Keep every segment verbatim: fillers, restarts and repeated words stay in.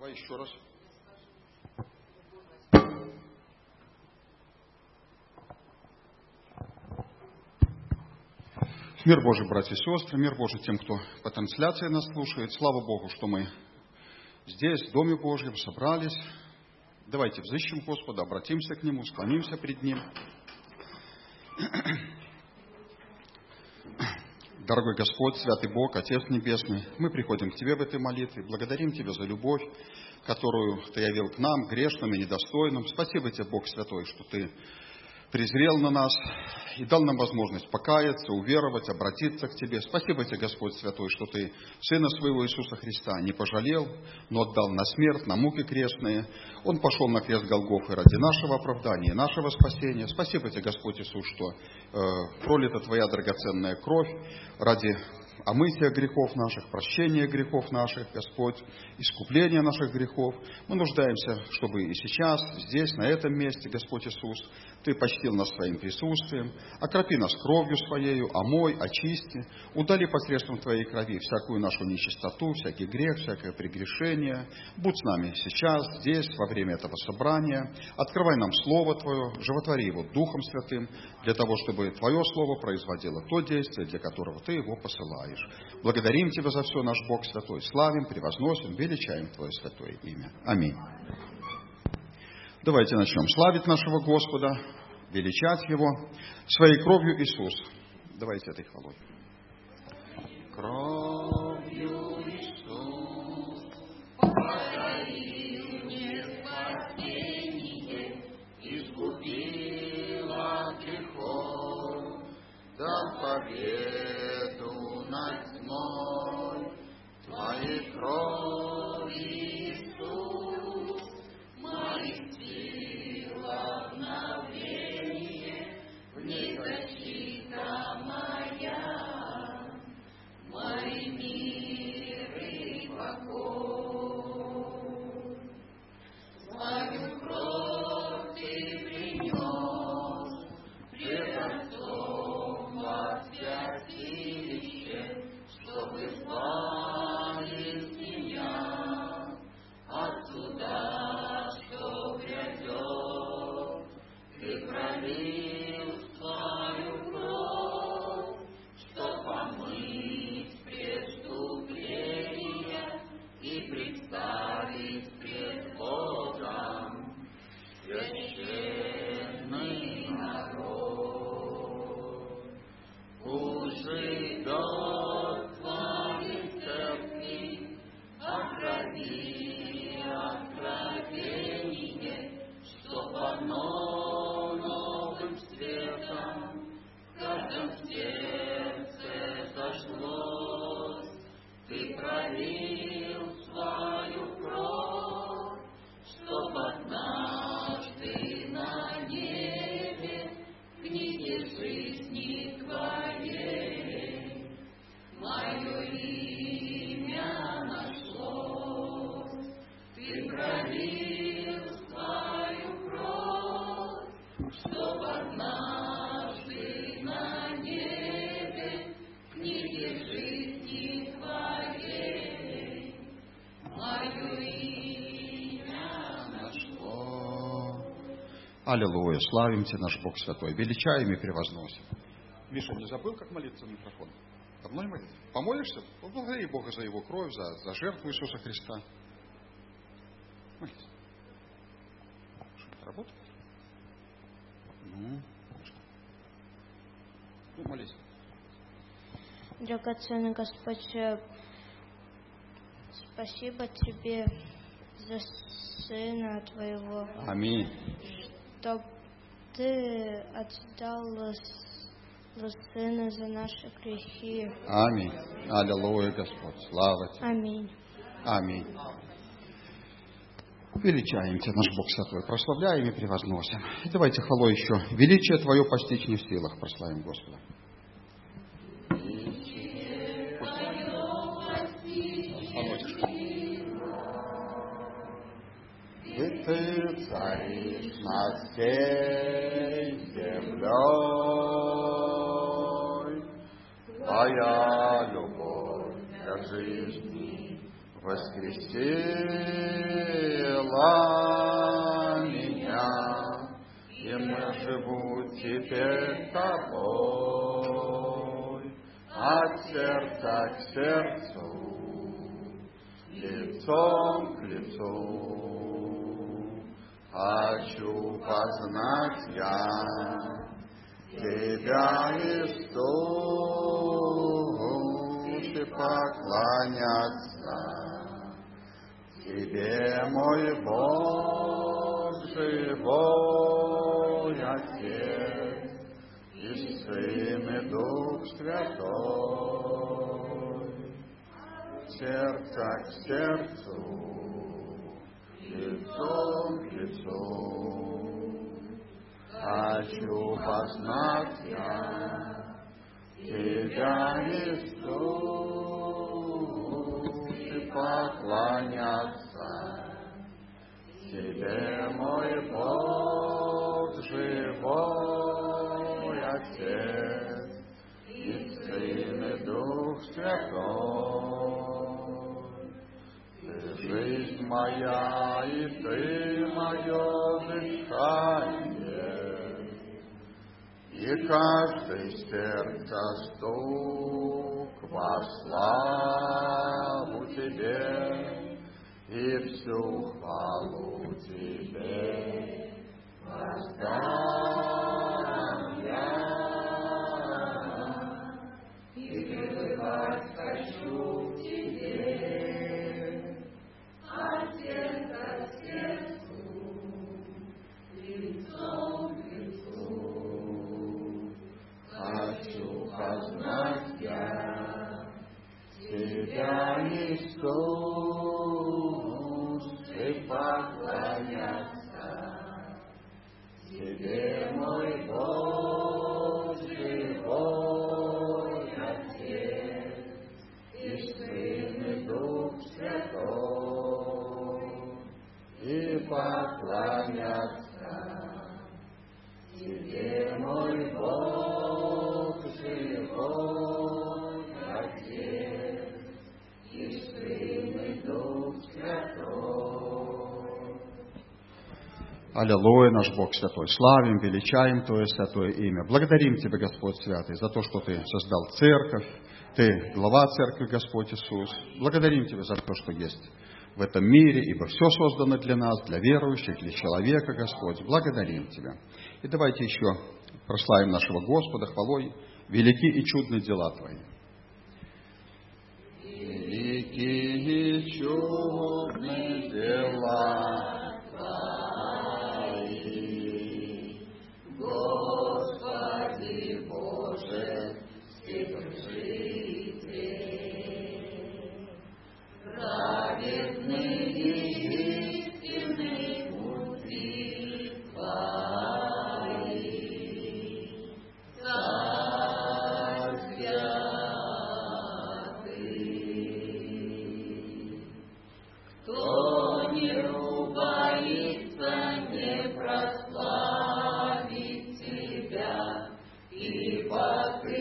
Давай еще раз. Мир Божий, братья и сестры, мир Божий тем, кто по трансляции нас слушает. Слава Богу, что мы здесь, в Доме Божьем, собрались. Давайте взыщем Господа, обратимся к Нему, склонимся пред Ним. Дорогой Господь, Святый Бог, Отец Небесный, мы приходим к Тебе в этой молитве, благодарим Тебя за любовь, которую Ты явил к нам, грешным и недостойным. Спасибо Тебе, Бог Святой, что Ты презрел на нас и дал нам возможность покаяться, уверовать, обратиться к Тебе. Спасибо Тебе, Господь Святой, что Ты Сына Своего Иисуса Христа не пожалел, но отдал на смерть, на муки крестные. Он пошел на крест Голгофы ради нашего оправдания, нашего спасения. Спасибо Тебе, Господь Иисус, что э, пролита Твоя драгоценная кровь ради омытия грехов наших, прощения грехов наших, Господь, искупления наших грехов. Мы нуждаемся, чтобы и сейчас, здесь, на этом месте, Господь Иисус, Ты почтил нас своим присутствием, окропи нас кровью Своею, омой, очисти, удали посредством Твоей крови всякую нашу нечистоту, всякий грех, всякое прегрешение. Будь с нами сейчас, здесь, во время этого собрания. Открывай нам Слово Твое, животвори его Духом Святым, для того, чтобы Твое Слово производило то действие, для которого Ты его посылаешь. Благодарим Тебя за все, наш Бог Святой. Славим, превозносим, величаем Твое святое имя. Аминь. Давайте начнем славить нашего Господа, величать Его своей кровью Иисус. Давайте этой хвалой. Кровью Иисус подарил мне спасение, искупил от грехов, дал победу над тьмой, Твоей крови, Иисус, моих сил обновление, в ней защита моя, мой мир и покой. Свою кровь Ты принес пред Отцом во святилище, чтобы избавить меня от суда, что грядет. Ты пролил свою кровь, чтоб омыть преступления и представить пред Богом священный народ. Пусть живет в Твоей церкви окрови откровение, чтоб оно новым светом в каждом сердце зашлось. Ты пролил свою кровь, чтоб однажды на небе в книге жизни Твоей мое имя нашлось. Ты пролил свою кровь, чтоб однажды на небе в книге жизни Твоей мое имя нашло. Аллилуйя! Славим Тебя, наш Бог Святой, величаем и превозносим. Миша, не забыл, как молиться в микрофон? Давно не молиться? Помолишься? Поблагодари Бога за Его кровь, за, за жертву Иисуса Христа. Молись. Что, это работает? Ну, ну, молись. Драгоценный Господь, спасибо Тебе за Сына Твоего. Аминь. Что Ты отдал Сына за наши грехи. Аминь. Аллилуйя, Господь. Слава Тебе. Аминь. Аминь. Величаем Тебя, наш Бог Святой, прославляем и превозносим. И давайте хвалой еще. Величие Твое постичь не в силах. Прославим Господа. И Ты царишь над всей землей, Твоя любовь для жизни воскресенья спасла меня, и мы живу теперь тобой, от сердца к сердцу, лицом к лицу. Хочу познать я Тебя, Иисус, и поклоняться Тебе, мой Бог, живой Отец, и Сын, и Дух Святой, сердце к сердцу, лицом к лицу. Хочу познать я Тебя, Иисус, и поклоняться Тебе, мой Бог, живой Отец, и Сын, и Дух Святой. Ты жизнь моя, и Ты мое дыхание, и каждый сердца стук во славу Тебе, и всю хвалу Тебе воздам я. И привыкать хочу к Тебе, от сердца к сердцу, лицом к лицу. Хочу познать я Тебя, Иисус, и поклоняться Тебе, мой Бог, живой Отец, и Сын, и Дух Святой, и поклоняться Тебе, мой Бог, живой Отец, и Сын, и Дух Святой. Аллилуйя, наш Бог Святой. Славим, величаем Твое святое имя. Благодарим Тебя, Господь Святый, за то, что Ты создал церковь. Ты глава церкви, Господь Иисус. Благодарим Тебя за то, что есть в этом мире, ибо все создано для нас, для верующих, для человека, Господь. Благодарим Тебя. И давайте еще прославим нашего Господа хвалой. Велики и чудны дела Твои. Велики и чудны дела Твои, Господи Боже, Вседержитель, праведный и истинный пути Твои, Царь святый. Кто не убоится не прославить Тебя, ибо Ты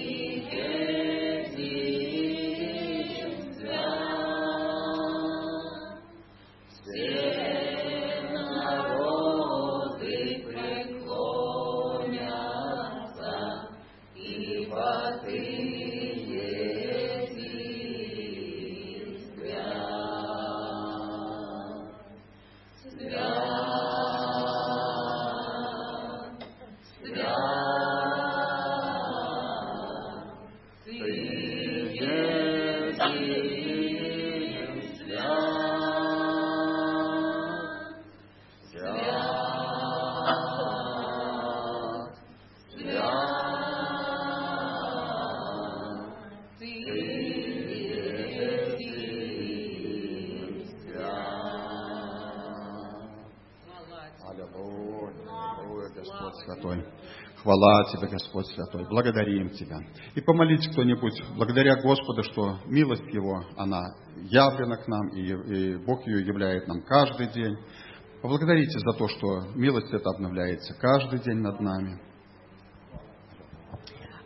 Хвала Тебе, Господь Святой. Благодарим Тебя. И помолитесь кто-нибудь, благодаря Господу, что милость Его, она явлена к нам, и, и Бог ее являет нам каждый день. Поблагодарите за то, что милость эта обновляется каждый день над нами.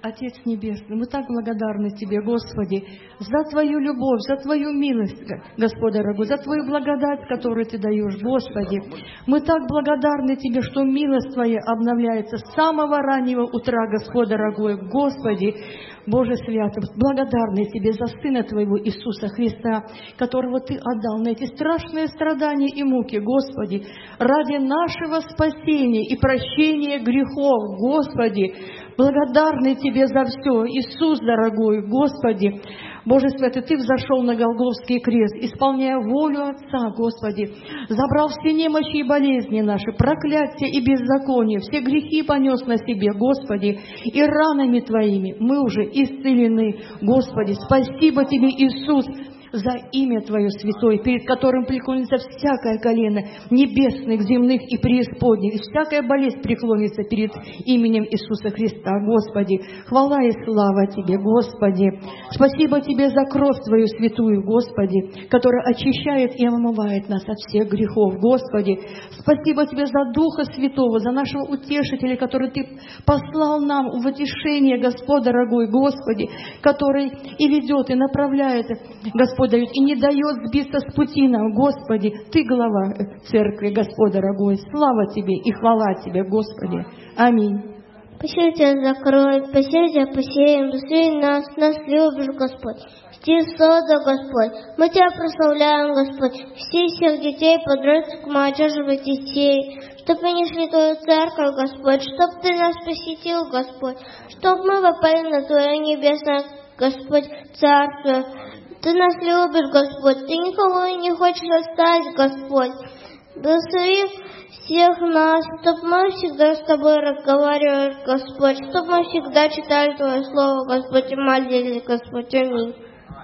Отец Небесный, мы так благодарны Тебе, Господи, за Твою любовь, за Твою милость, Господь дорогой, за Твою благодать, которую Ты даешь, Господи. Мы так благодарны Тебе, что милость Твоя обновляется с самого раннего утра, Господь дорогой, Господи. Боже святый, благодарны Тебе за Сына Твоего Иисуса Христа, которого Ты отдал на эти страшные страдания и муки, Господи, ради нашего спасения и прощения грехов, Господи. Благодарны Тебе за все, Иисус дорогой, Господи. Боже святый, Ты взошел на Голгофский крест, исполняя волю Отца, Господи. Забрал все немощи и болезни наши, проклятия и беззакония, все грехи понес на себе, Господи. И ранами Твоими мы уже исцелены, Господи. Спасибо Тебе, Иисус, за имя Твое святое, перед которым преклонится всякое колено небесных, земных и преисподних, и всякая болезнь преклонится перед именем Иисуса Христа, Господи. Хвала и слава Тебе, Господи. Спасибо Тебе за кровь Твою святую, Господи, которая очищает и омывает нас от всех грехов, Господи. Спасибо Тебе за Духа Святого, за нашего Утешителя, который Ты послал нам в утешение, Господь дорогой, Господи, который и ведет, и направляет, Господь, дает, и не дает сбиться с пути нам, Господи. Ты глава церкви, Господь дорогой. Слава Тебе и хвала Тебе, Господи. Аминь. Спаси Тебя закрой, спаси Тебя посеем, спаси нас, нас любишь, Господь. Сти сода, Господь. Мы Тебя прославляем, Господь. Все всех детей, подростков, молодежевых детей, чтоб мы несли Твою церковь, Господь, чтоб Ты нас посетил, Господь, чтоб мы попали на Твое небесное, Господь, царство. Ты нас любишь, Господь, Ты никого не хочешь оставить, Господь. Благослови всех нас, чтобы мы всегда с Тобой разговаривали, Господь, чтобы мы всегда читали Твое Слово, Господь, и молились, Господь. Аминь.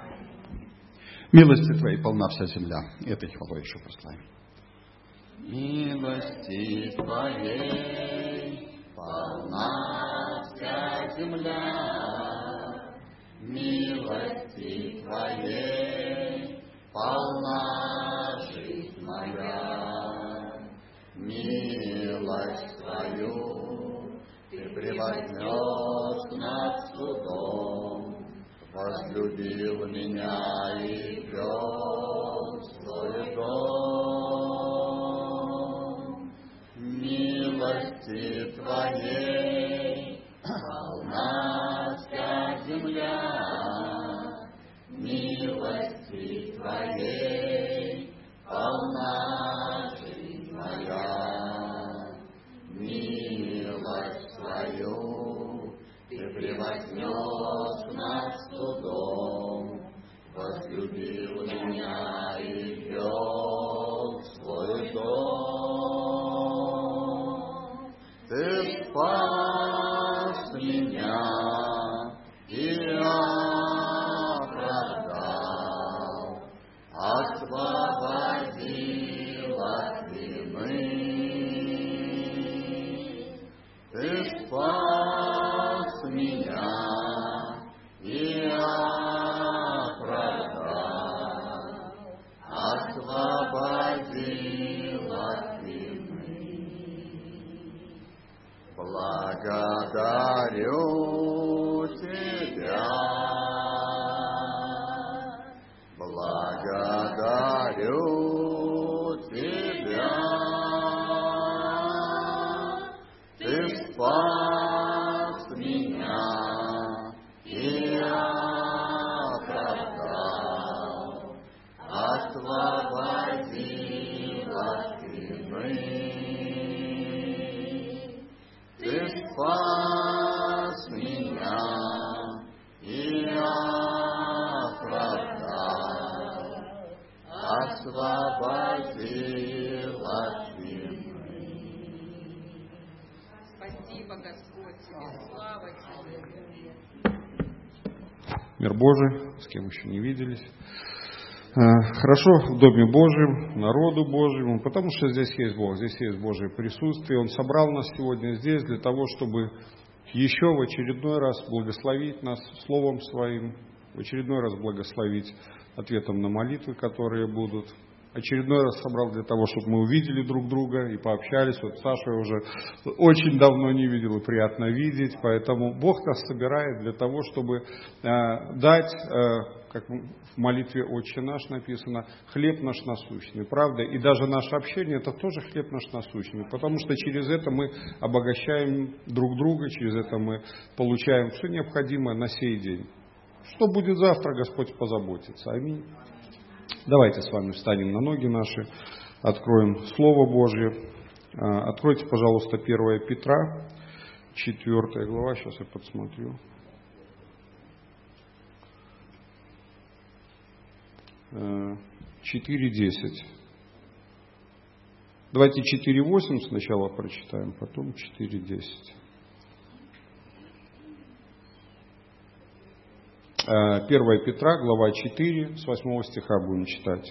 Милости Твоей полна вся земля. Этой хвалой еще прославим. Милости Твоей полна вся земля. Милости Твоей полна жизнь моя. Милость Твою Ты превознес над судом, возлюбил меня и ввел в свой дом. Милости Твоей полна вся земля. Милости Твоей полна жизнь моя. Милость Твою Ты превознес над судом, возлюбил меня и ввел в свой дом. Ты спас меня и оправдал, освободил от вины. Ты спас меня и оправдал, освободил от вины. Благодарю Тебя, благодарю Тебя. Ты спас меня и оправдал, освободил от вины. Ты спас меня и оправдал, освободил от вины. Спасибо, Господь, Тебе слава Тебе. Мир Божий, с кем еще не виделись. Хорошо в Доме Божьем, народу Божьему, потому что здесь есть Бог, здесь есть Божье присутствие. Он собрал нас сегодня здесь для того, чтобы еще в очередной раз благословить нас Словом Своим, в очередной раз благословить ответом на молитвы, которые будут. очередной раз собрал для того, чтобы мы увидели друг друга и пообщались. Вот Сашу я уже очень давно не видел, и приятно видеть. Поэтому Бог нас собирает для того, чтобы э, дать, э, как в молитве «Отче наш» написано, хлеб наш насущный, правда? И даже наше общение – это тоже хлеб наш насущный, потому что через это мы обогащаем друг друга, через это мы получаем все необходимое на сей день. Что будет завтра, Господь позаботится. Аминь. Давайте с вами встанем на ноги наши, откроем Слово Божье. Откройте, пожалуйста, первое Петра, четвёртая глава, сейчас я подсмотрю. четыре десять. Давайте четыре восемь сначала прочитаем, потом четыре десять. первое Петра, глава четыре, с восьмого стиха будем читать.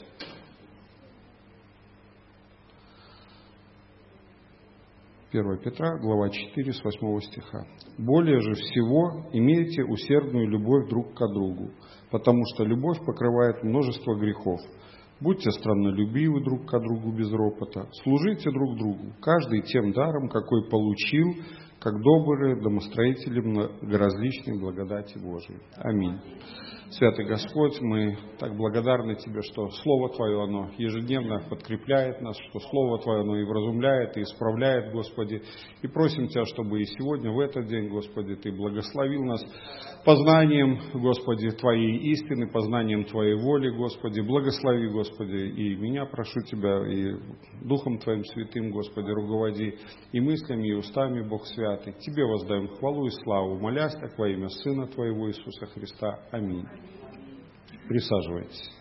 первое Петра, глава четыре, с восьмого стиха. «Более же всего имейте усердную любовь друг к другу, потому что любовь покрывает множество грехов. Будьте страннолюбивы друг к другу без ропота, служите друг другу, каждый тем даром, какой получил, как добрые домостроители многоразличной благодати Божией». Аминь. Святый Господь, мы так благодарны Тебе, что Слово Твое, оно ежедневно подкрепляет нас, что Слово Твое, оно и вразумляет, и исправляет, Господи. И просим Тебя, чтобы и сегодня, в этот день, Господи, Ты благословил нас познанием, Господи, Твоей истины, познанием Твоей воли, Господи. Благослови, Господи, и меня прошу Тебя, и Духом Твоим Святым, Господи, руководи и мыслями, и устами, Бог Святый. Тебе воздаем хвалу и славу, молясь так во имя Сына Твоего Иисуса Христа. Аминь. Присаживайтесь.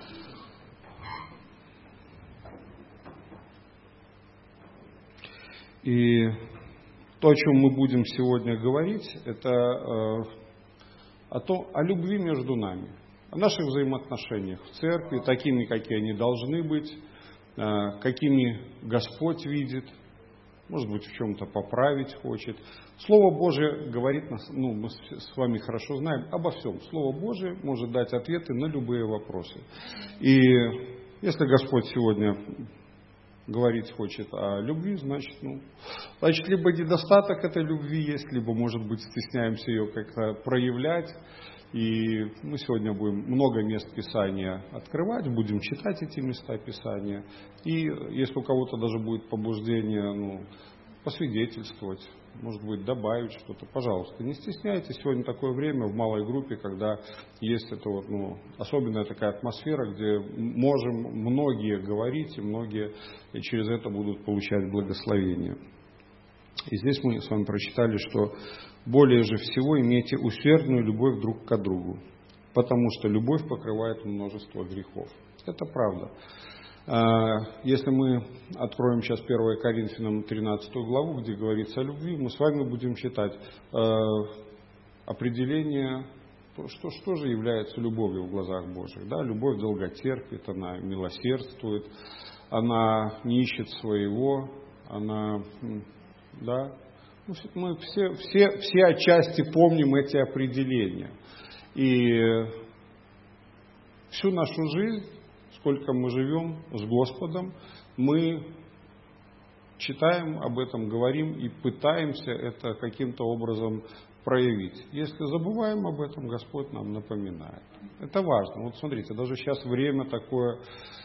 И то, о чем мы будем сегодня говорить, это э, о, том, о любви между нами, о наших взаимоотношениях в церкви, такими, какие они должны быть, э, какими Господь видит, может быть, в чем-то поправить хочет. Слово Божие говорит нас, ну, мы с вами хорошо знаем обо всем. Слово Божие может дать ответы на любые вопросы. И если Господь сегодня говорить хочет о любви, значит, ну, значит, либо недостаток этой любви есть, либо, может быть, стесняемся ее как-то проявлять. И мы сегодня будем много мест Писания открывать, будем читать эти места Писания. И если у кого-то даже будет побуждение, ну, посвидетельствовать, может быть, добавить что-то, пожалуйста, не стесняйтесь. Сегодня такое время в малой группе, когда есть это вот, ну, особенная такая атмосфера, где можем многие говорить, и многие через это будут получать благословение. И здесь мы с вами прочитали, что более же всего имейте усердную любовь друг к другу, потому что любовь покрывает множество грехов. Это правда. Если мы откроем сейчас первое Коринфянам тринадцатую главу, где говорится о любви, мы с вами будем читать определение, что, что же является любовью в глазах Божьих. Да, любовь долготерпит, она милосердствует, она не ищет своего, она... Да? Мы все, все, все отчасти помним эти определения. И всю нашу жизнь, сколько мы живем с Господом, мы читаем об этом, говорим и пытаемся это каким-то образом проявить. Если забываем об этом, Господь нам напоминает. Это важно. Вот смотрите, даже сейчас время такое...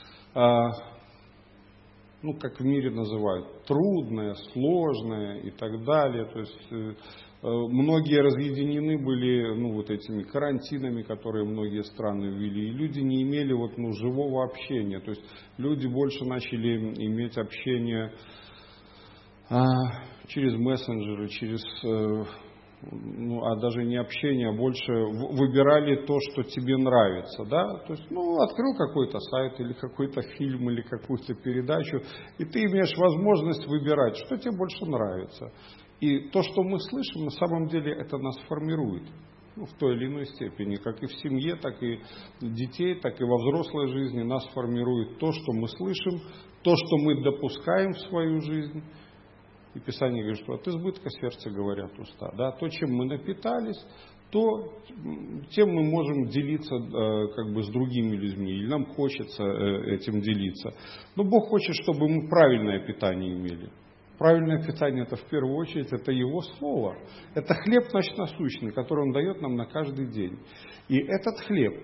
ну, как в мире называют, трудное, сложное и так далее. То есть э, многие разъединены были, ну, вот этими карантинами, которые многие страны ввели, и люди не имели вот, ну, живого общения. То есть люди больше начали иметь общение а, через мессенджеры, через... Э, ну, а даже не общение, а больше выбирали то, что тебе нравится, да, то есть, ну, открыл какой-то сайт или какой-то фильм или какую-то передачу, и ты имеешь возможность выбирать, что тебе больше нравится. И то, что мы слышим, на самом деле это нас формирует, ну, в той или иной степени, как и в семье, так и детей, так и во взрослой жизни нас формирует то, что мы слышим, то, что мы допускаем в свою жизнь. И Писание говорит, что от избытка сердца говорят уста. Да? То, чем мы напитались, то тем мы можем делиться как бы с другими людьми, или нам хочется этим делиться. Но Бог хочет, чтобы мы правильное питание имели. Правильное питание — это в первую очередь это Его Слово. Это хлеб наш насущный, который Он дает нам на каждый день. И этот хлеб,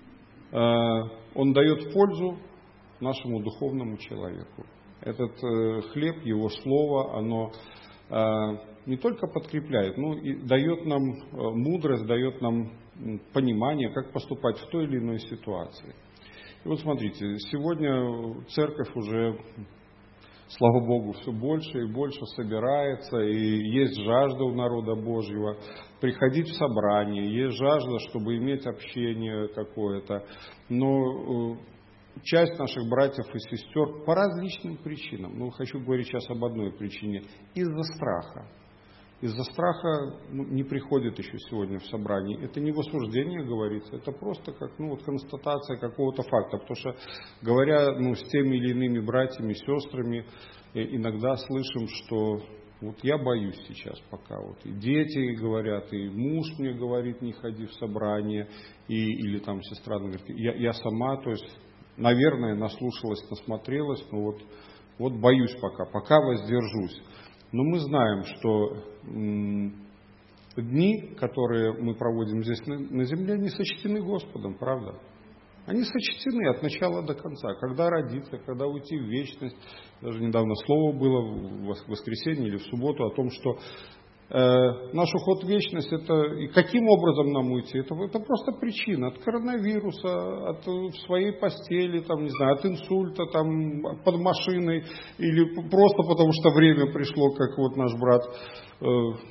он дает пользу нашему духовному человеку. Этот хлеб, Его Слово, оно не только подкрепляет, но и дает нам мудрость, дает нам понимание, как поступать в той или иной ситуации. И вот смотрите, сегодня церковь уже, слава Богу, все больше и больше собирается, и есть жажда у народа Божьего приходить в собрание, есть жажда, чтобы иметь общение какое-то. Но часть наших братьев и сестер по различным причинам, ну, хочу говорить сейчас об одной причине, из-за страха. Из-за страха ну, не приходит еще сегодня в собрание. Это не в осуждение говорится, это просто как ну, вот констатация какого-то факта. Потому что, говоря ну, с теми или иными братьями, сестрами, иногда слышим, что вот я боюсь сейчас пока. Вот и дети говорят, и муж мне говорит, не ходи в собрание, и, или там сестра говорит, я, я сама, то есть, наверное, наслушалась, насмотрелась, но вот, вот боюсь пока, пока воздержусь. Но мы знаем, что м, дни, которые мы проводим здесь на, на земле, они сочтены Господом, правда? Они сочтены от начала до конца. Когда родиться, когда уйти в вечность. Даже недавно слово было в воскресенье или в субботу о том, что э, наш уход в вечность, это и каким образом нам уйти? Это, это просто причина. От коронавируса, от в своей постели, там, не знаю, от инсульта, там, под машиной, или просто потому что время пришло, как вот наш брат э,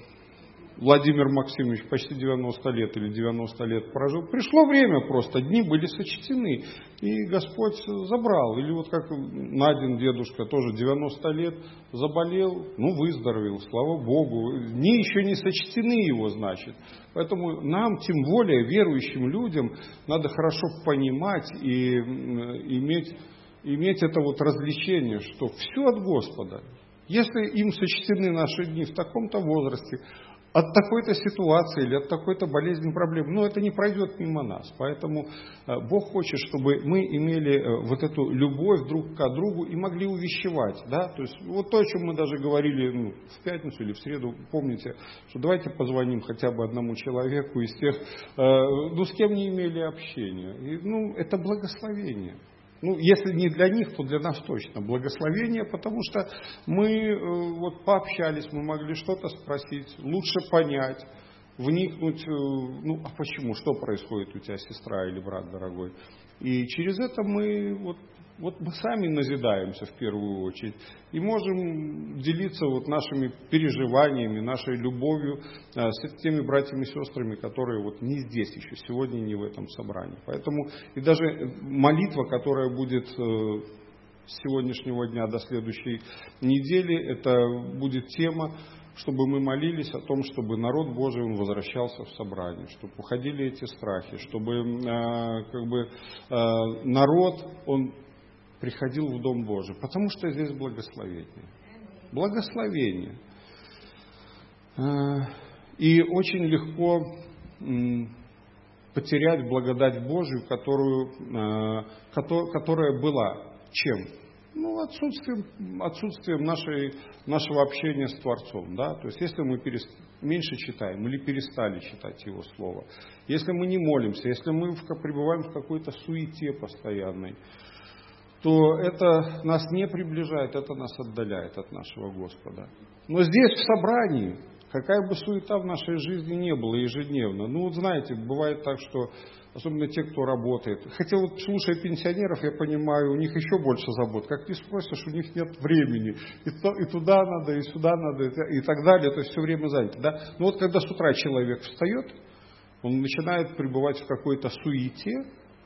Владимир Максимович почти девяносто лет или девяносто лет прожил. Пришло время просто, дни были сочтены, и Господь забрал. Или вот как Надин дедушка, тоже девяносто лет, заболел, ну выздоровел, слава Богу. Дни еще не сочтены его, значит. Поэтому нам, тем более верующим людям, надо хорошо понимать и иметь, иметь это вот развлечение, что все от Господа. Если им сочтены наши дни в таком-то возрасте, от такой-то ситуации или от такой-то болезни, проблем, но это не пройдет мимо нас. Поэтому Бог хочет, чтобы мы имели вот эту любовь друг к другу и могли увещевать. Да? То есть вот то, о чем мы даже говорили ну, в пятницу или в среду, помните, что давайте позвоним хотя бы одному человеку из тех, ну, с кем не имели общения. И, ну, это благословение. Ну, если не для них, то для нас точно благословение, потому что мы э, вот пообщались, мы могли что-то спросить, лучше понять, вникнуть, э, ну, а почему, что происходит у тебя, сестра или брат дорогой. И через это мы, вот, вот мы сами назидаемся в первую очередь и можем делиться вот нашими переживаниями, нашей любовью э, с теми братьями и сестрами, которые вот не здесь еще, сегодня не в этом собрании. Поэтому и даже молитва, которая будет э, с сегодняшнего дня до следующей недели, это будет тема, чтобы мы молились о том, чтобы народ Божий он возвращался в собрание, чтобы уходили эти страхи, чтобы э, как бы э, народ он приходил в Дом Божий, потому что здесь благословение. Благословение. И очень легко потерять благодать Божию, которую, которая была. Чем? Ну, отсутствием, отсутствием нашей, нашего общения с Творцом. Да? То есть, если мы перест... меньше читаем или перестали читать Его Слово, если мы не молимся, если мы пребываем в какой-то суете постоянной, то это нас не приближает, это нас отдаляет от нашего Господа. Но здесь, в собрании, какая бы суета в нашей жизни не была ежедневно, ну вот знаете, бывает так, что особенно те, кто работает, хотя вот слушая пенсионеров, я понимаю, у них еще больше забот. Как ты спросишь, у них нет времени. И, то, и туда надо, и сюда надо, и так далее, то есть все время занято. Да? Но вот когда с утра человек встает, он начинает пребывать в какой-то суете,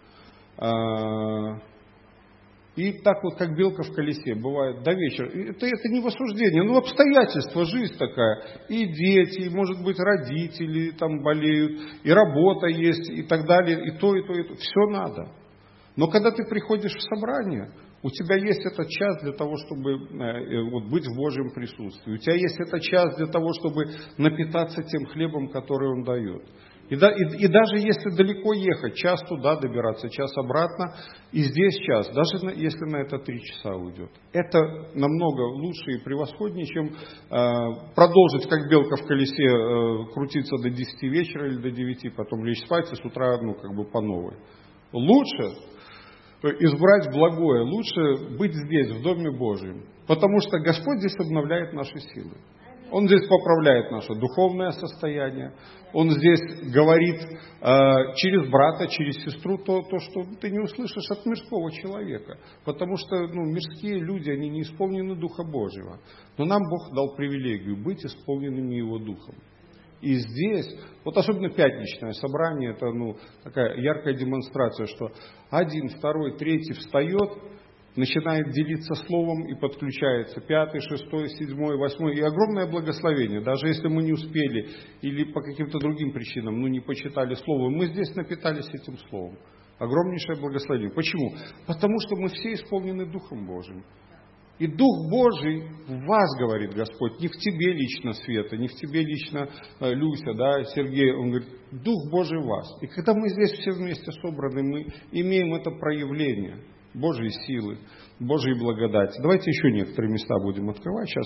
и так вот, как белка в колесе, бывает до вечера. Это, это не в осуждение, ну обстоятельства, жизнь такая. И дети, и, может быть, родители там болеют, и работа есть, и так далее, и то, и то, и то. Все надо. Но когда ты приходишь в собрание, у тебя есть этот час для того, чтобы э, вот, быть в Божьем присутствии. У тебя есть этот час для того, чтобы напитаться тем хлебом, который Он дает. И, да, и, и даже если далеко ехать, час туда добираться, час обратно, и здесь час, даже на, если на это три часа уйдет. Это намного лучше и превосходнее, чем э, продолжить, как белка в колесе, э, крутиться до десяти вечера или до девяти, потом лечь спать и с утра, ну, как бы по новой. Лучше избрать благое, лучше быть здесь, в Доме Божьем, потому что Господь здесь обновляет наши силы. Он здесь поправляет наше духовное состояние. Он здесь говорит э, через брата, через сестру то, то, что ты не услышишь от мирского человека. Потому что ну, мирские люди, они не исполнены Духа Божьего. Но нам Бог дал привилегию быть исполненными Его Духом. И здесь, вот особенно пятничное собрание, это ну, такая яркая демонстрация, что один, второй, третий встает, начинает делиться словом и подключается пятый, шестой, седьмой, восьмой. И огромное благословение. Даже если мы не успели или по каким-то другим причинам, ну не почитали слово, мы здесь напитались этим словом. Огромнейшее благословение. Почему? Потому что мы все исполнены Духом Божьим. И Дух Божий в вас, говорит Господь, не в тебе лично, Света, не в тебе лично, Люся, да, Сергей. Он говорит, Дух Божий в вас. И когда мы здесь все вместе собраны, мы имеем это проявление Божьей силы, Божьей благодати. Давайте еще некоторые места будем открывать сейчас.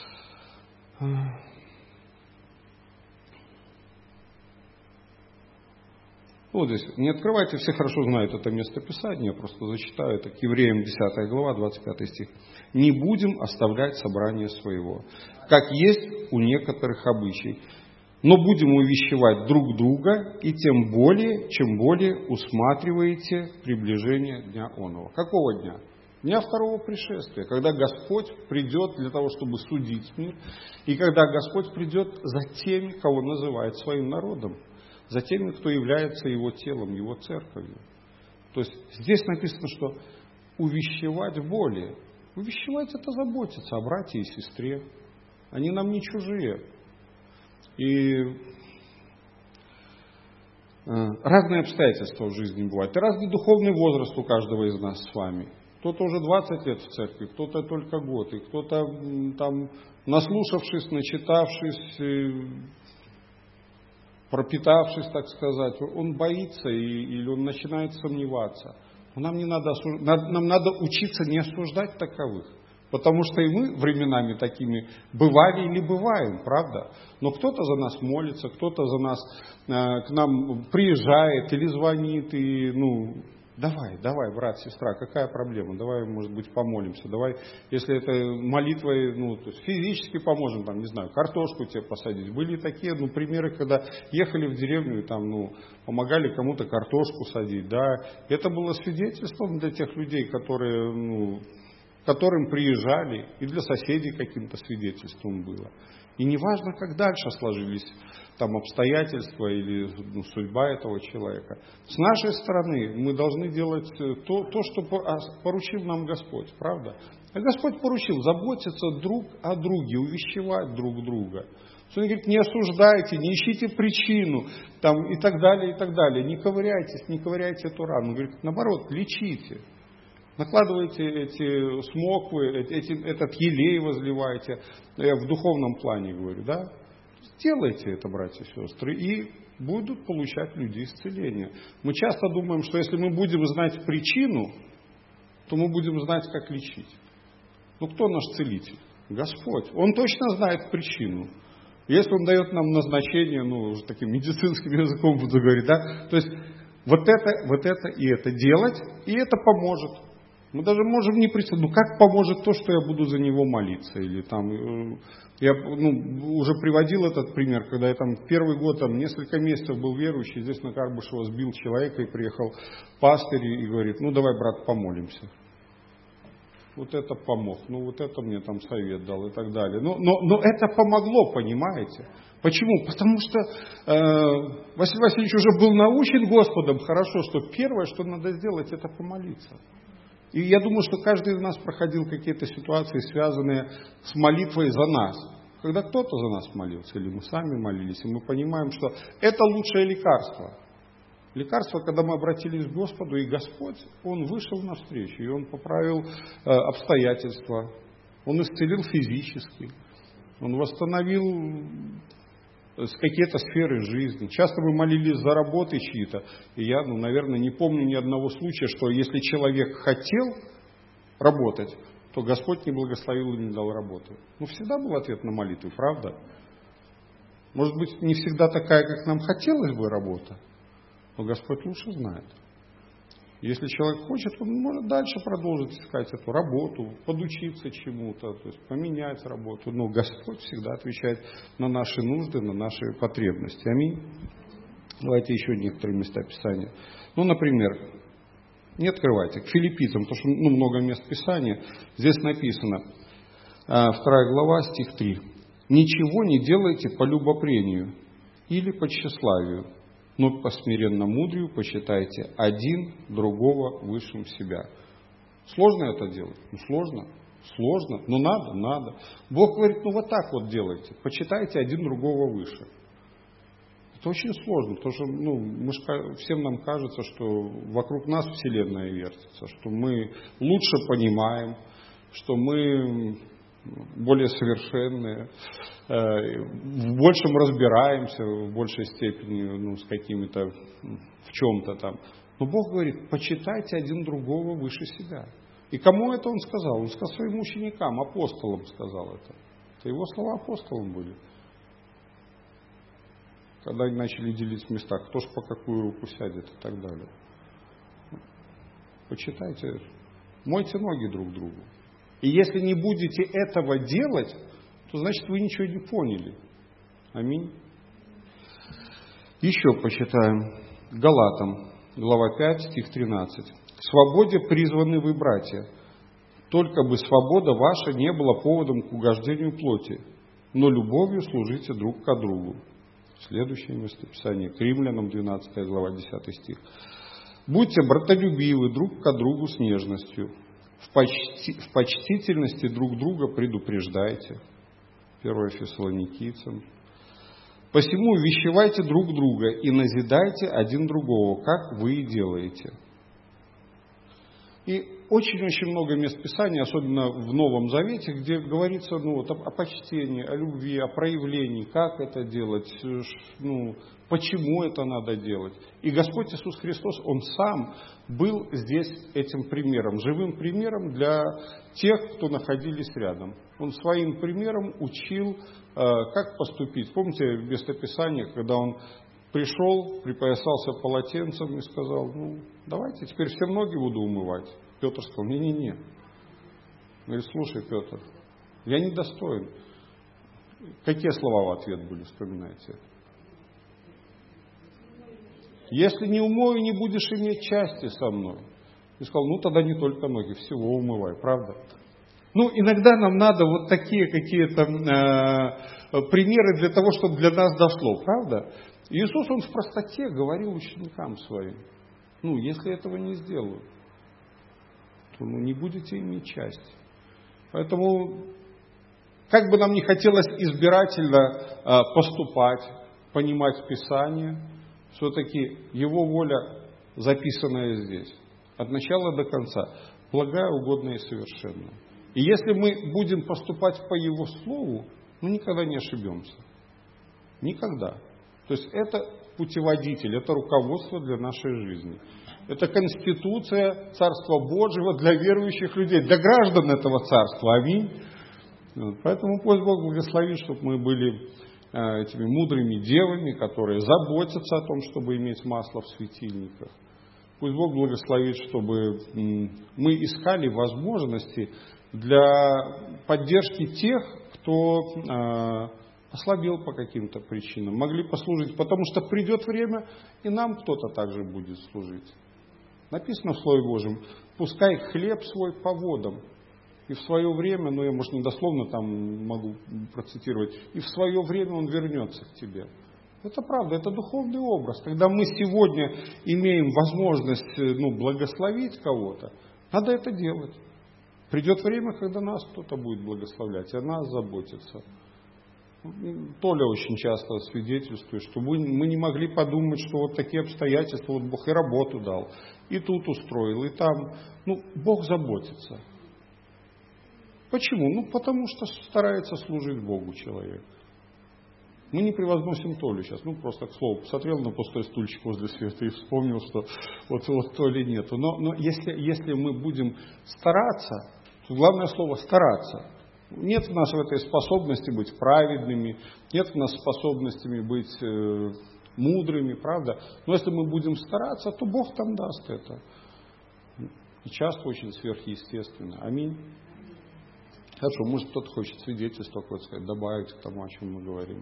Вот здесь. Не открывайте, все хорошо знают это место Писания, я просто зачитаю. Это к Евреям десятая глава, двадцать пятый стих. «Не будем оставлять собрание своего, как есть у некоторых обычай, но будем увещевать друг друга, и тем более, чем более усматриваете приближение дня оного». Какого дня? Дня второго пришествия, когда Господь придет для того, чтобы судить мир, и когда Господь придет за теми, кого называет своим народом, за теми, кто является Его телом, Его церковью. То есть здесь написано, что увещевать более. Увещевать — это заботиться о брате и сестре. Они нам не чужие. И разные обстоятельства в жизни бывают. И разный духовный возраст у каждого из нас с вами. Кто-то уже двадцать лет в церкви, кто-то только год, и кто-то там, наслушавшись, начитавшись, пропитавшись, так сказать, он боится и, или он начинает сомневаться. Но нам, не надо, нам надо учиться не осуждать таковых. Потому что и мы временами такими бывали или бываем, правда? Но кто-то за нас молится, кто-то за нас э, к нам приезжает или звонит, и, ну, давай, давай, брат, сестра, какая проблема? Давай, может быть, помолимся. Давай, если это молитвой, ну, то есть физически поможем, там, не знаю, картошку тебе посадить. Были такие, ну, примеры, когда ехали в деревню и там, ну, помогали кому-то картошку садить, да. Это было свидетельством для тех людей, которые, ну, которым приезжали, и для соседей каким-то свидетельством было. И неважно, как дальше сложились там обстоятельства или ну, судьба этого человека. С нашей стороны мы должны делать то, то, что поручил нам Господь, правда? А Господь поручил заботиться друг о друге, увещевать друг друга. Он говорит, не осуждайте, не ищите причину, там, и так далее, и так далее. Не ковыряйтесь, не ковыряйте эту рану. Он говорит, наоборот, лечите. Накладывайте эти смоквы, эти, этот елей возливайте, я в духовном плане говорю, да? Делайте это, братья и сестры, и будут получать люди исцеление. Мы часто думаем, что если мы будем знать причину, то мы будем знать, как лечить. Ну, кто наш целитель? Господь. Он точно знает причину. Если Он дает нам назначение, ну, уже таким медицинским языком буду говорить, да? То есть, вот это, вот это и это делать, и это поможет. Мы даже можем не представить, ну как поможет то, что я буду за него молиться? Или там, я ну, уже приводил этот пример, когда я там первый год, там несколько месяцев был верующий, здесь на Карбышево сбил человека, и приехал пастырь и говорит, ну давай, брат, помолимся. Вот это помог, ну вот это мне там совет дал и так далее. Но, но, но это помогло, понимаете? Почему? Потому что э, Василий Васильевич уже был научен Господом хорошо, что первое, что надо сделать, это помолиться. И я думаю, что каждый из нас проходил какие-то ситуации, связанные с молитвой за нас. Когда кто-то за нас молился, или мы сами молились, и мы понимаем, что это лучшее лекарство. Лекарство, когда мы обратились к Господу, и Господь, Он вышел навстречу, и Он поправил э, обстоятельства, Он исцелил физически, Он восстановил с какие-то сферы жизни. Часто мы молились за работы чьи-то. И я, ну, наверное, не помню ни одного случая, что если человек хотел работать, то Господь не благословил и не дал работу. Ну, всегда был ответ на молитву, правда? Может быть, не всегда такая, как нам хотелось бы работа, но Господь лучше знает. Если человек хочет, он может дальше продолжить искать эту работу, подучиться чему-то, то есть поменять работу. Но Господь всегда отвечает на наши нужды, на наши потребности. Аминь. Давайте еще некоторые места Писания. Ну, например, не открывайте, к Филиппийцам, потому что ну, много мест Писания. Здесь написано, вторая глава, стих три. «Ничего не делайте по любопрению или по тщеславию, но по смиренно-мудрию почитайте один другого высшим себя». Сложно это делать? Ну, сложно. Сложно. Но надо, надо. Бог говорит, ну вот так вот делайте. Почитайте один другого выше. Это очень сложно, потому что ну, мы ж, всем нам кажется, что вокруг нас Вселенная вертится, что мы лучше понимаем, что мы более совершенные, в большем разбираемся, в большей степени ну, с какими-то, в чем-то там. Но Бог говорит, почитайте один другого выше себя. И кому это Он сказал? Он сказал своим ученикам, апостолам сказал это. Это Его слова апостолам были. Когда они начали делить в местах, кто ж по какую руку сядет и так далее. Почитайте, мойте ноги друг другу. И если не будете этого делать, то значит вы ничего не поняли. Аминь. Еще почитаем. Галатам, глава пять, стих тринадцать. «К свободе призваны вы, братья, только бы свобода ваша не была поводом к угождению плоти, но любовью служите друг к другу». Следующее местописание, к Римлянам, двенадцатая глава, десятый стих. «Будьте братолюбивы друг к другу с нежностью, в, почти, в почтительности друг друга предупреждайте». первое Фессалоникийцам. «Посему увещевайте друг друга и назидайте один другого, как вы и делаете». И очень-очень много мест Писания, особенно в Новом Завете, где говорится ну, вот, о, о почтении, о любви, о проявлении, как это делать, ну, почему это надо делать. И Господь Иисус Христос, Он сам был здесь этим примером, живым примером для тех, кто находились рядом. Он своим примером учил, как поступить. Помните местописание, когда Он пришел, припоясался полотенцем и сказал, ну, давайте теперь все ноги буду умывать. Петр сказал, не-не-не. Говорит, слушай, Петр, я недостоин. Какие слова в ответ были, вспоминайте? Если не умою, не будешь иметь части со мной. И сказал, ну тогда не только ноги, всего умывай, правда? Ну, иногда нам надо вот такие какие-то э, примеры для того, чтобы для нас дошло, правда? Иисус, Он в простоте говорил ученикам Своим, ну, если этого не сделаю, то ну, не будете иметь части. Поэтому, как бы нам не хотелось избирательно э, поступать, понимать Писание, все-таки Его воля, записанная здесь, от начала до конца, благая, угодная и совершенная. И если мы будем поступать по Его Слову, мы никогда не ошибемся. Никогда. То есть это путеводитель, это руководство для нашей жизни. Это конституция Царства Божьего для верующих людей, для граждан этого Царства. Аминь. Поэтому пусть Бог благословит, чтобы мы были этими мудрыми девами, которые заботятся о том, чтобы иметь масло в светильниках. Пусть Бог благословит, чтобы мы искали возможности для поддержки тех, кто ослабел по каким-то причинам, могли послужить, потому что придет время, и нам кто-то также будет служить. Написано в Слове Божьем, пускай хлеб свой по водам, и в свое время, ну я, может, не дословно там могу процитировать, и в свое время он вернется к тебе. Это правда, это духовный образ. Когда мы сегодня имеем возможность ну, благословить кого-то, надо это делать. Придет время, когда нас кто-то будет благословлять, и о нас заботиться. Толя очень часто свидетельствует, что мы, мы не могли подумать, что вот такие обстоятельства, вот Бог и работу дал, и тут устроил, и там. Ну, Бог заботится. Почему? Ну, потому что старается служить Богу человек. Мы не превозносим Толю сейчас, ну просто к слову, посмотрел на пустой стульчик возле Света и вспомнил, что вот, вот Толи нету. Но, но если, если мы будем стараться, то главное слово «стараться». Нет в нас в этой способности быть праведными, нет в нас способностями быть э, мудрыми, правда? Но если мы будем стараться, то Бог там даст это. И часто очень сверхъестественно. Аминь. Хорошо, может кто-то хочет свидетельство какое-то сказать, добавить к тому, о чем мы говорим.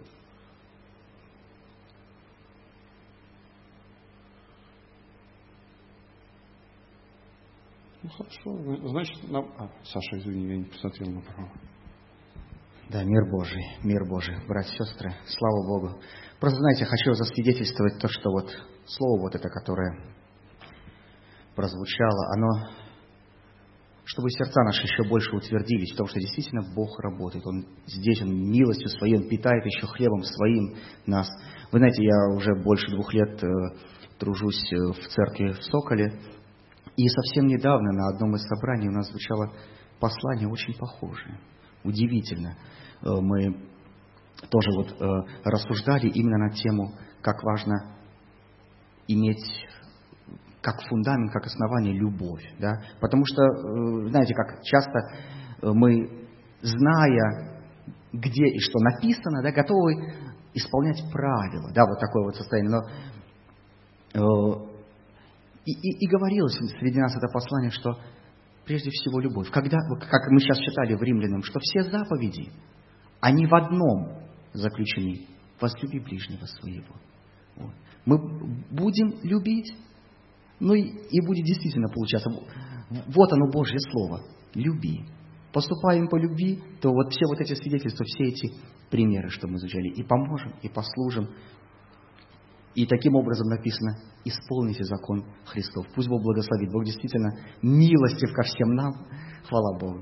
Ну хорошо, значит, нам... А, Саша, извини, я не посмотрел направо. Да, мир Божий, мир Божий, братья и сестры, слава Богу. Просто, знаете, хочу засвидетельствовать то, что вот слово вот это, которое прозвучало, оно, чтобы сердца наши еще больше утвердились, потому что действительно Бог работает. Он здесь, Он милостью Своей, Он питает еще хлебом Своим нас. Вы знаете, я уже больше двух лет э, тружусь в церкви в Соколе, и совсем недавно на одном из собраний у нас звучало послание очень похожее. Удивительно. Мы тоже вот рассуждали именно на тему, как важно иметь как фундамент, как основание любовь. Да? Потому что, знаете, как часто мы, зная, где и что написано, да, готовы исполнять правила. Да, вот такое вот состояние. Но, и, и, и говорилось среди нас это послание, что прежде всего любовь. Когда, как мы сейчас читали в Римлянам, что все заповеди, они в одном заключены. Возлюби ближнего своего. Вот. Мы будем любить, ну и, и будет действительно получаться. Вот оно, Божье Слово. Люби. Поступаем по любви, то вот все вот эти свидетельства, все эти примеры, что мы изучали, и поможем, и послужим. И таким образом написано: исполните закон Христов. Пусть Бог благословит. Бог действительно милостив ко всем нам. Хвала Богу.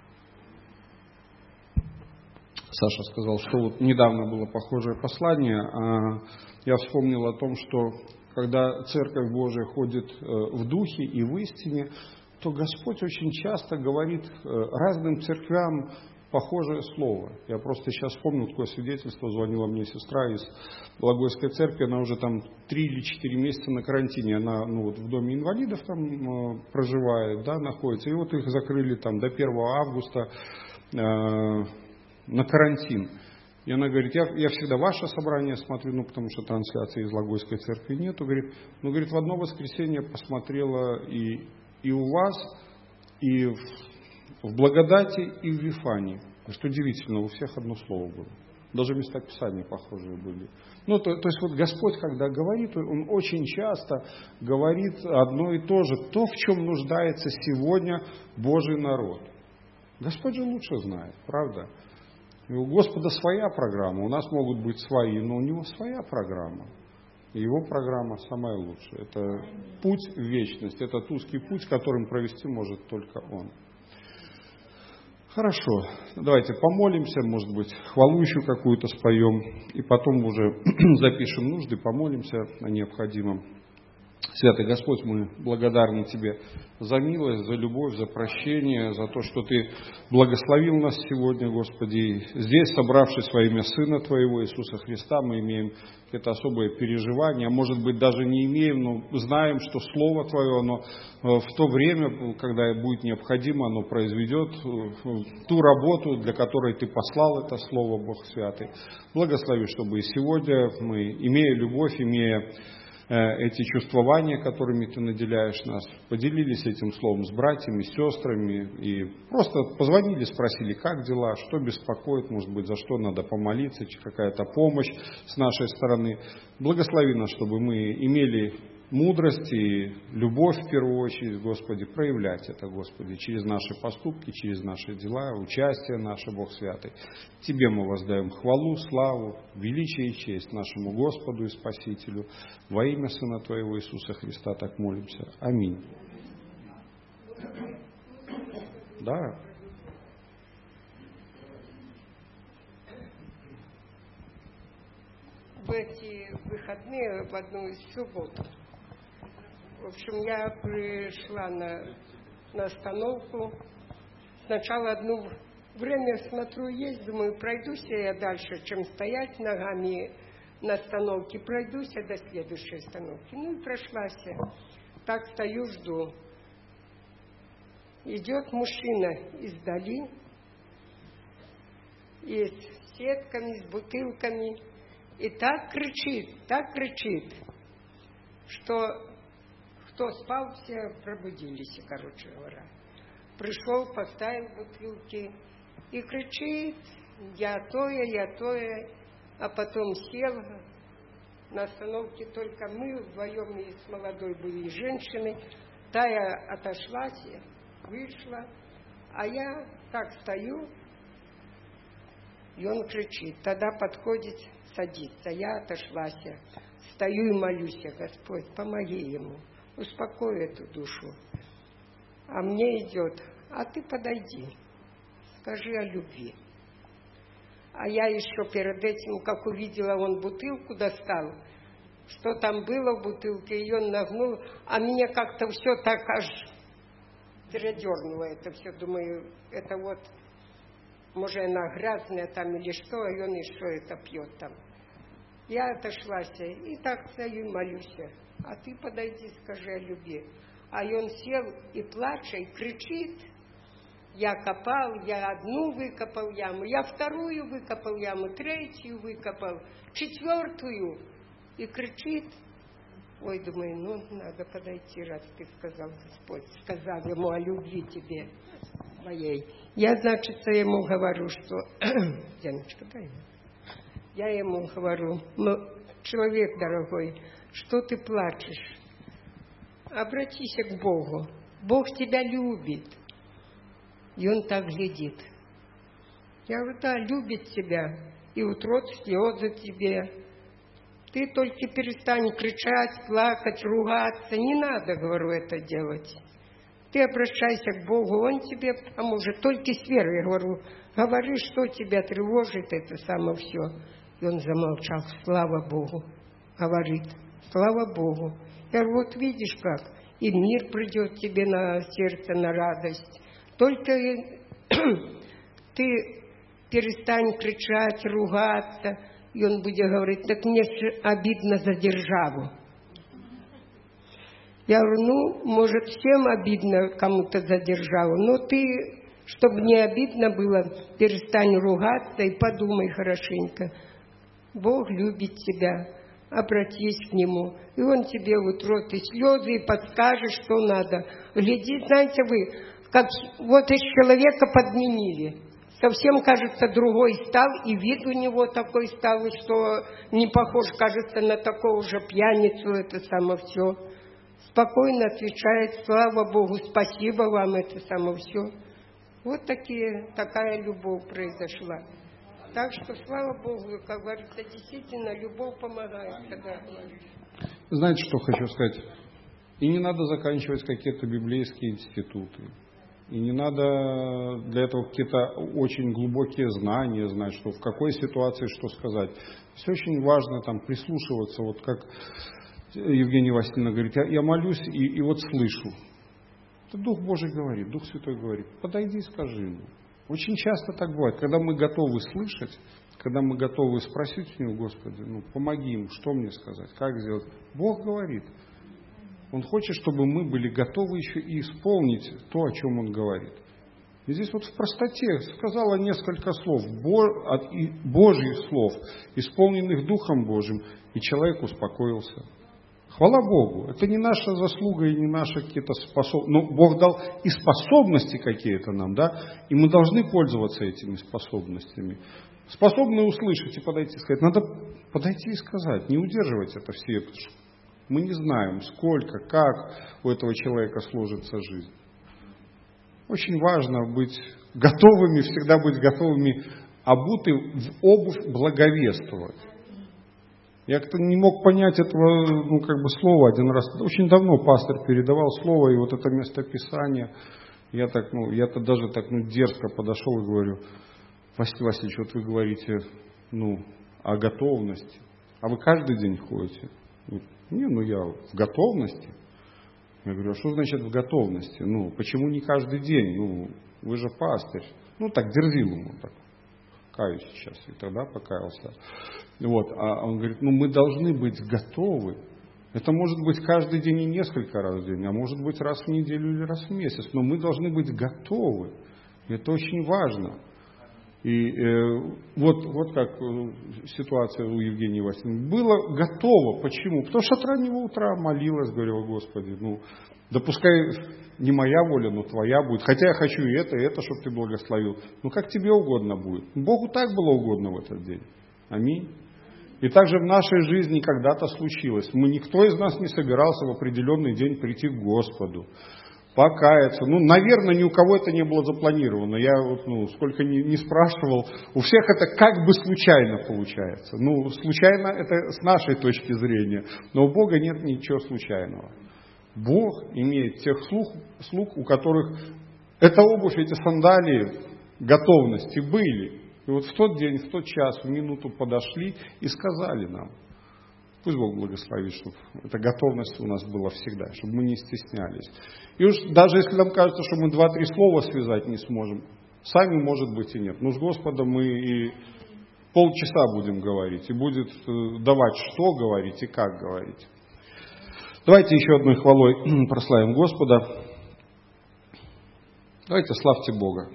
Саша сказал, что вот недавно было похожее послание. Я вспомнил о том, что когда Церковь Божия ходит в духе и в истине, то Господь очень часто говорит разным церквям похожее слово. Я просто сейчас вспомнил такое свидетельство. Звонила мне сестра из Благойской церкви. Она уже там три или четыре месяца на карантине. Она ну, вот в доме инвалидов там э, проживает, да, находится. И вот их закрыли там до первого августа э, на карантин. И она говорит, я, я всегда ваше собрание смотрю, ну потому что трансляции из Благойской церкви нету. Говорит, ну говорит, в одно воскресенье посмотрела и, и у вас, и в В благодати и в Вифании. Что удивительно, у всех одно слово было. Даже места Писания похожие были. Ну, то, то есть вот Господь, когда говорит, Он очень часто говорит одно и то же. То, в чем нуждается сегодня Божий народ. Господь же лучше знает, правда? И у Господа своя программа. У нас могут быть свои, но у Него своя программа. И Его программа самая лучшая. Это путь в вечность. Это узкий путь, которым провести может только Он. Хорошо, давайте помолимся, может быть, хвалу еще какую-то споем, и потом уже запишем нужды, помолимся о необходимом. Святый Господь, мы благодарны Тебе за милость, за любовь, за прощение, за то, что Ты благословил нас сегодня, Господи. Здесь, собравшись во имя Сына Твоего, Иисуса Христа, мы имеем это особое переживание, а может быть даже не имеем, но знаем, что Слово Твое, оно в то время, когда будет необходимо, оно произведет ту работу, для которой Ты послал это Слово, Бог Святый. Благослови, чтобы и сегодня мы, имея любовь, имея эти чувствования, которыми Ты наделяешь нас, поделились этим словом с братьями, с сестрами и просто позвонили, спросили, как дела, что беспокоит, может быть, за что надо помолиться, какая-то помощь с нашей стороны. Благослови нас, чтобы мы имели мудрость и любовь в первую очередь, Господи, проявлять это, Господи, через наши поступки, через наши дела, участие наше, Бог Святый. Тебе мы воздаем хвалу, славу, величие и честь нашему Господу и Спасителю. Во имя Сына Твоего Иисуса Христа так молимся. Аминь. Да. В эти выходные, в одну из суббот, в общем, я пришла на, на остановку. Сначала одну время, смотрю, есть, думаю, пройдусь я дальше, чем стоять ногами на остановке. Пройдусь я до следующей остановки. Ну и прошлась я. Так стою, жду. Идет мужчина издали, и с сетками, с бутылками, и так кричит, так кричит, что кто спал, все пробудились, короче говоря. Пришел, поставил бутылки и кричит: я тое, я тое, а потом сел. На остановке только мы вдвоем и с молодой были женщиной. Тая отошлась, вышла, а я так стою, и он кричит. Тогда подходит, садится. Я отошлась, стою и молюсь: Господь, помоги ему, успокой эту душу. А мне идет: а ты подойди, скажи о любви. А я еще перед этим, как увидела, он бутылку достал, что там было в бутылке, ее нагнул, а мне как-то все так аж передернуло это все. Думаю, это вот, может, она грязная там или что, а он еще это пьет там. Я отошлась и так стою и молюсь: а ты подойди, скажи о любви. А он сел и плачет, и кричит: я копал, я одну выкопал яму, я вторую выкопал яму, третью выкопал, четвертую. И кричит. Ой, думаю, ну, надо подойти, раз ты сказал, Господь, сказал ему о любви тебе, моей. Я, значит, ему говорю, что... Яночка, дай мне. Я ему говорю: ну, человек дорогой, что ты плачешь? Обратись к Богу. Бог тебя любит. И он так глядит. Я говорю: да, любит тебя, и утрот слезы тебе. Ты только перестань кричать, плакать, ругаться. Не надо, говорю, это делать. Ты обращайся к Богу, Он тебе поможет. Только с верой, говорю, говори, что тебя тревожит, это самое все. И он замолчал. Слава Богу. Говорит: слава Богу. Я говорю: вот видишь как, и мир придет тебе на сердце, на радость. Только ты перестань кричать, ругаться. И он будет говорить: так мне же обидно за державу. Я говорю: ну, может, всем обидно кому-то за державу, но ты, чтобы не обидно было, перестань ругаться и подумай хорошенько. Бог любит тебя, обратись к Нему, и Он тебе утрет и слезы, и подскажет, что надо. Гляди, знаете вы, как вот из человека подменили. Совсем, кажется, другой стал, и вид у него такой стал, что не похож, кажется, на такого же пьяницу, это самое все. Спокойно отвечает: слава Богу, спасибо вам, это самое все. Вот такие, такая любовь произошла. Так что, слава Богу, как говорится, действительно, любовь помогает, когда говоришь. Знаете, что хочу сказать? И не надо заканчивать какие-то библейские институты. И не надо для этого какие-то очень глубокие знания знать, что в какой ситуации что сказать. Все очень важно там прислушиваться, вот как Евгения Васильевна говорит, я, я молюсь и, и вот слышу. Это Дух Божий говорит, Дух Святой говорит, подойди и скажи ему. Очень часто так бывает, когда мы готовы слышать, когда мы готовы спросить у Него: Господи, ну помоги ему, что мне сказать, как сделать. Бог говорит. Он хочет, чтобы мы были готовы еще и исполнить то, о чем Он говорит. И здесь вот в простоте сказала несколько слов, Божьих слов, исполненных Духом Божьим, и человек успокоился. Хвала Богу, это не наша заслуга и не наши какие-то способности. Но Бог дал и способности какие-то нам, да, и мы должны пользоваться этими способностями. Способны услышать и подойти и сказать. Надо подойти и сказать, не удерживать это в себе, потому что мы не знаем, сколько, как у этого человека сложится жизнь. Очень важно быть готовыми, всегда быть готовыми, обуты в обувь благовествовать. Я как-то не мог понять этого, ну, как бы слова один раз. Очень давно пастор передавал слово, и вот это местописание, я так, ну, я-то даже так, ну, дерзко подошел и говорю: Василий Васильевич, вот вы говорите, ну, о готовности. А вы каждый день ходите? Не, ну я в готовности. Я говорю: а что значит в готовности? Ну, почему не каждый день? Ну, вы же пастырь. Ну, так дерзил ему, так, каюсь сейчас, и тогда покаялся. Вот, а он говорит, ну, мы должны быть готовы. Это может быть каждый день и несколько раз в день, а может быть раз в неделю или раз в месяц, но мы должны быть готовы. И это очень важно. И э, вот, вот как э, ситуация у Евгении Васильевны. Было готово. Почему? Потому что от раннего утра молилась, говорила, Господи, ну, да пускай не моя воля, но твоя будет. Хотя я хочу и это, и это, чтобы ты благословил. Ну, как тебе угодно будет. Богу так было угодно в этот день. Аминь. И также в нашей жизни когда-то случилось. Мы, никто из нас не собирался в определенный день прийти к Господу, покаяться. Ну, наверное, ни у кого это не было запланировано. Я вот, ну, сколько не, не спрашивал, у всех это как бы случайно получается. Ну, случайно это с нашей точки зрения, но у Бога нет ничего случайного. Бог имеет тех слуг, слуг, у которых эта обувь, эти сандалии готовности были. И вот в тот день, в тот час, в минуту подошли и сказали нам. Пусть Бог благословит, чтобы эта готовность у нас была всегда, чтобы мы не стеснялись. И уж даже если нам кажется, что мы два-три слова связать не сможем, сами, может быть, и нет. Но с Господом мы и полчаса будем говорить, и будет давать, что говорить и как говорить. Давайте еще одной хвалой прославим Господа. Давайте славьте Бога.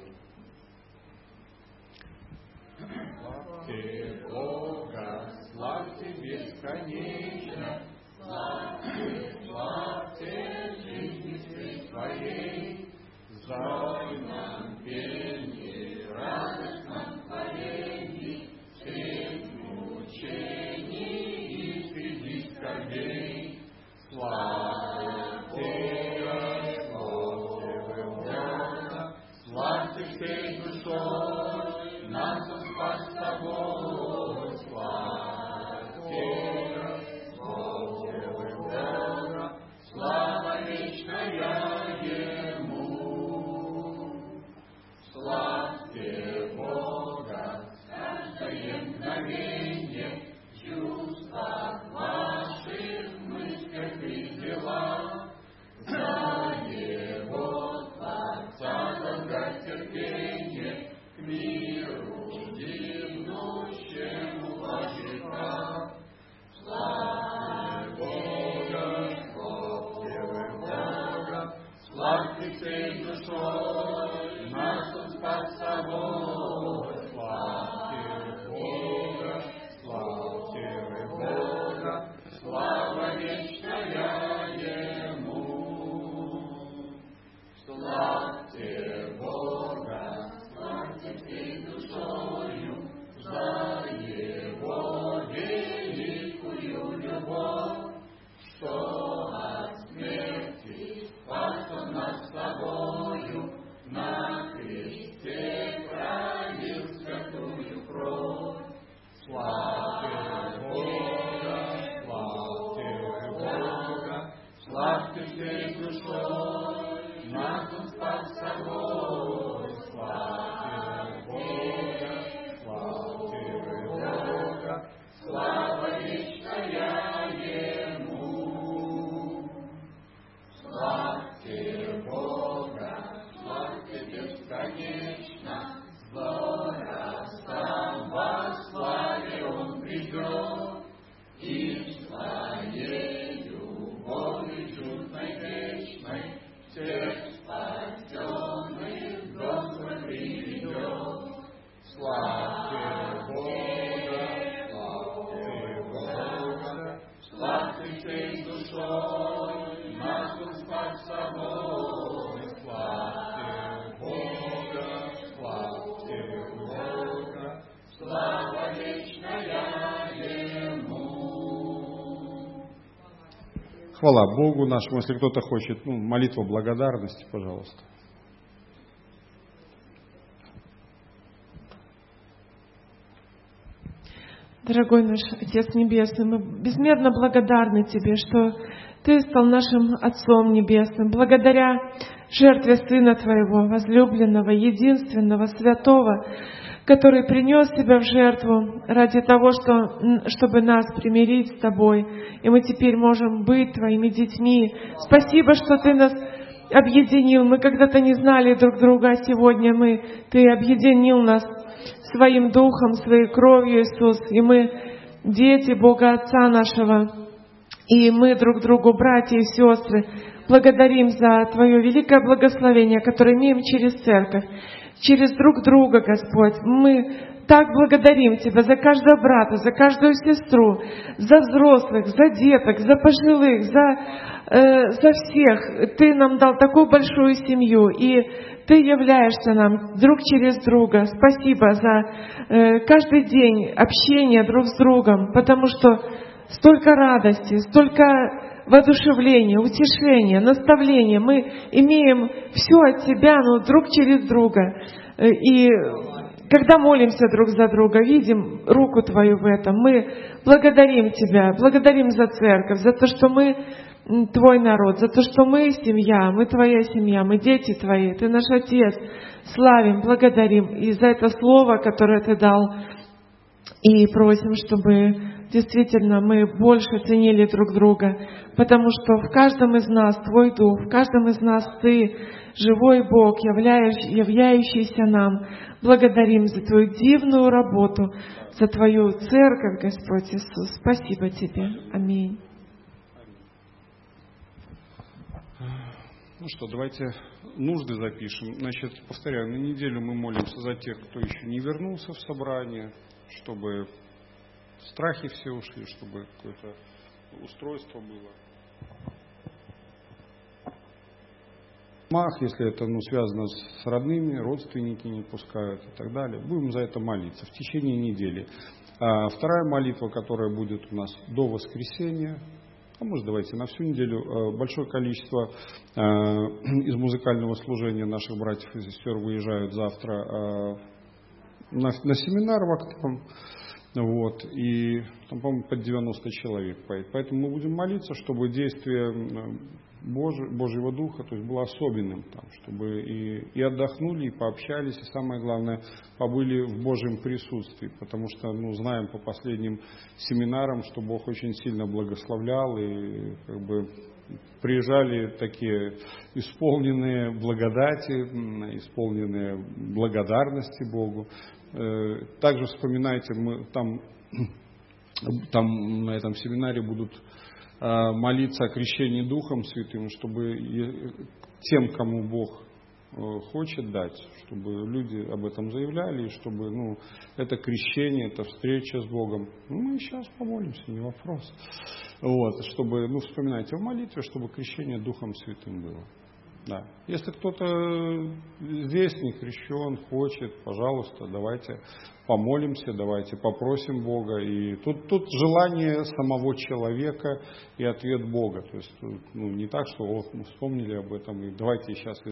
Хвала Богу нашему. Если кто-то хочет, ну, молитва благодарности, пожалуйста. Дорогой наш Отец Небесный, мы безмерно благодарны Тебе, что Ты стал нашим Отцом Небесным. Благодаря жертве Сына Твоего, возлюбленного, единственного, святого, который принес Себя в жертву ради того, что, чтобы нас примирить с Тобой. И мы теперь можем быть Твоими детьми. Спасибо, что Ты нас объединил. Мы когда-то не знали друг друга, а сегодня мы, Ты объединил нас Своим Духом, Своей кровью, Иисус. И мы дети Бога Отца нашего. И мы друг другу, братья и сестры, благодарим за Твое великое благословение, которое имеем через церковь, через друг друга, Господь. Мы так благодарим Тебя за каждого брата, за каждую сестру, за взрослых, за деток, за пожилых, за, э, за всех. Ты нам дал такую большую семью, и Ты являешься нам друг через друга. Спасибо за э, каждый день общения друг с другом, потому что столько радости, столько воодушевления, утешения, наставления. Мы имеем все от Тебя, но друг через друга. И когда молимся друг за друга, видим руку Твою в этом. Мы благодарим Тебя, благодарим за церковь, за то, что мы Твой народ, за то, что мы семья, мы Твоя семья, мы дети Твои, Ты наш Отец. Славим, благодарим и за это слово, которое Ты дал. И просим, чтобы действительно мы больше ценили друг друга, потому что в каждом из нас Твой Дух, в каждом из нас Ты, живой Бог, являющийся нам. Благодарим за Твою дивную работу, за Твою церковь, Господь Иисус. Спасибо Тебе. Аминь. Ну что, давайте нужды запишем. Значит, повторяю, на неделю мы молимся за тех, кто еще не вернулся в собрание, чтобы страхи все ушли, чтобы какое-то устройство было. Мах, если это ну, связано с родными, родственники не пускают и так далее. Будем за это молиться в течение недели. А вторая молитва, которая будет у нас до воскресенья, а может давайте на всю неделю, большое количество из музыкального служения наших братьев и сестер выезжают завтра на, на семинар в Актон. Вот, и там, по-моему, под девяносто человек поедет. Поэтому мы будем молиться, чтобы действие Божьего, Божьего Духа, то есть было особенным, там, чтобы и, и отдохнули, и пообщались, и самое главное, побыли в Божьем присутствии, потому что, ну, знаем по последним семинарам, что Бог очень сильно благословлял, и как бы приезжали такие исполненные благодати, исполненные благодарности Богу. Также вспоминайте, мы там, там на этом семинаре будут молиться о крещении Духом Святым, чтобы тем, кому Бог хочет дать, чтобы люди об этом заявляли, и чтобы ну, это крещение, это встреча с Богом. Ну, мы сейчас помолимся, не вопрос. Вот, чтобы, ну, вспоминайте в молитве, чтобы крещение Духом Святым было. Да. Если кто-то здесь не крещен, хочет, пожалуйста, давайте помолимся, давайте попросим Бога. И тут, тут желание самого человека и ответ Бога. То есть ну, не так, что вот мы вспомнили об этом, и давайте сейчас